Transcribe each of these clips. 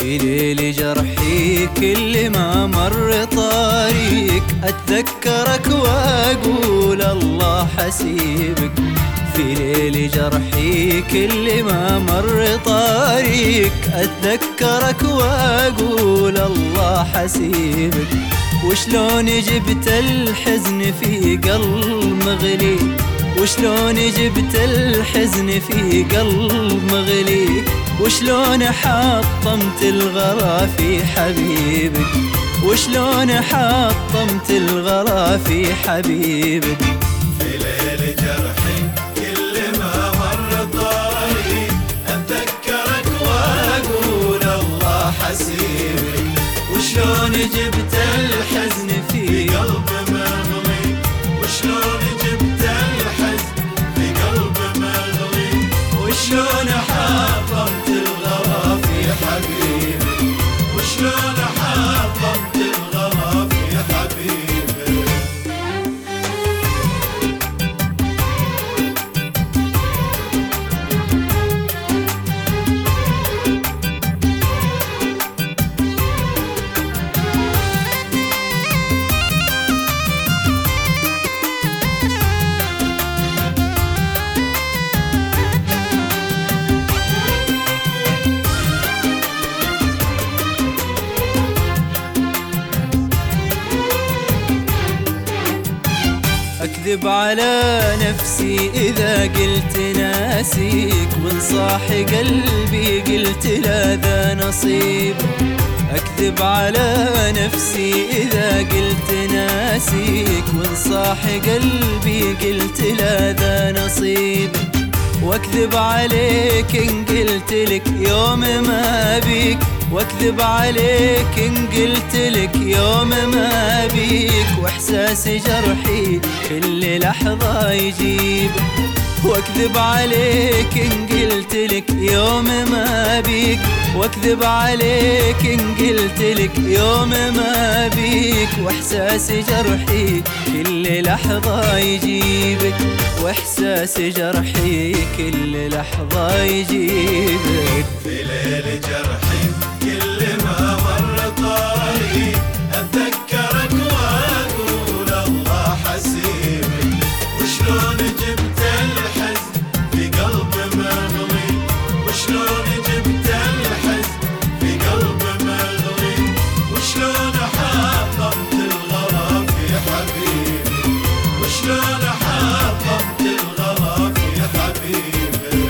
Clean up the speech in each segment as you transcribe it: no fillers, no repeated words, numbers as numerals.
في ليل جرحي كل ما مر طريق أتذكرك وأقول الله حسيبك. في ليل جرحي كل ما مر طريق أتذكرك وأقول الله حسيبك. وشلون جبت الحزن في قلب مغلي، وشلون جبت الحزن في قلب مغلي، وشلون حطمت الغلا في حبيبك، وشلون حطمت الغلا في حبيبك. في ليل جرحي كل ما مر طريق أتذكرك وأقول الله حسيبك. وشلون جبت الحزن في قلب مغلي، وشلون جبت الحزن في قلب مغلي، وشلون حطمت الغلا في حبيبي، وشلون حطمت الغلا في حبيبي. أكذب على نفسي إذا قلت ناسيك، وانصاح قلبي قلت لا ذا نصيب. أكذب على نفسي إذا قلت ناسيك، وانصاح قلبي قلت لا ذا نصيب. واكذب عليك إن قلت لك يوم ما بيك، واكذب عليك إن قلت لك يوم ما بيك، واحساس جرحي كل لحظة يجيب. واكذب عليك إن قلت لك يوم ما بيك، واكذب عليك إن قلت لك يوم ما بيك، واحساس جرحي كل لحظة يجيبك، واحساس جرحي كل لحظة يجيبك. في ليل جرحي كل ما مر طريق أتذكرك وأقول الله حسيبك. وشلون جبت الحزن في قلب مغلي، وشلون جبت الحزن في قلب مغلي، وشلون حطمت الغلا في حبيبي، وشلون حطمت الغلا في حبيبي.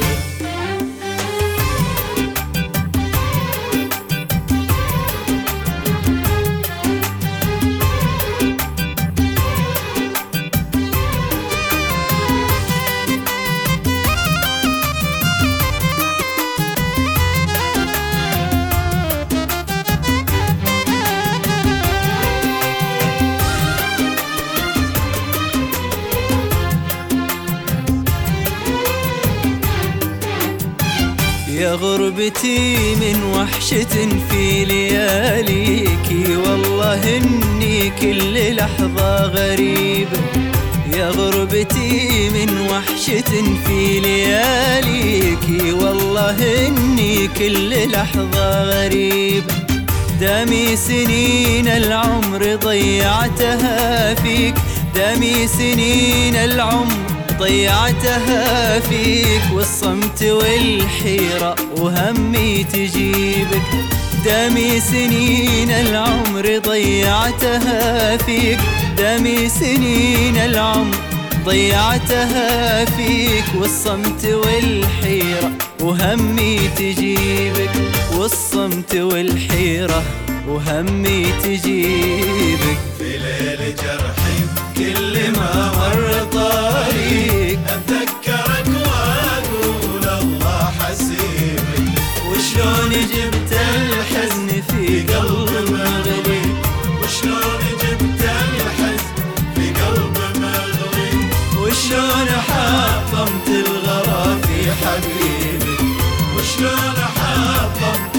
يا غربتي من وحشة في لياليكي، والله إني كل لحظة غريب. يا غربتي من وحشة في لياليكي، والله إني كل لحظة غريب. دامي سنين العمر ضيعتها فيك، دامي سنين العمر ضيعتها فيك، والصمت والحيرة وهمي تجيبك. دامي سنين العمر ضيعتها فيك، دامي سنين العمر ضيعتها فيك، والصمت والحيرة وهمي تجيبك، والصمت والحيرة وهمي تجيبك. في ليل جرحي كل ما مر طريق أتذكرك وأقول الله حسيبك. وشلون جبت الحزن في قلب مغلي، وشلون جبت الحزن في قلب مغلي، وشلون حطمت الغلا في حبيبك، وشلون حطمت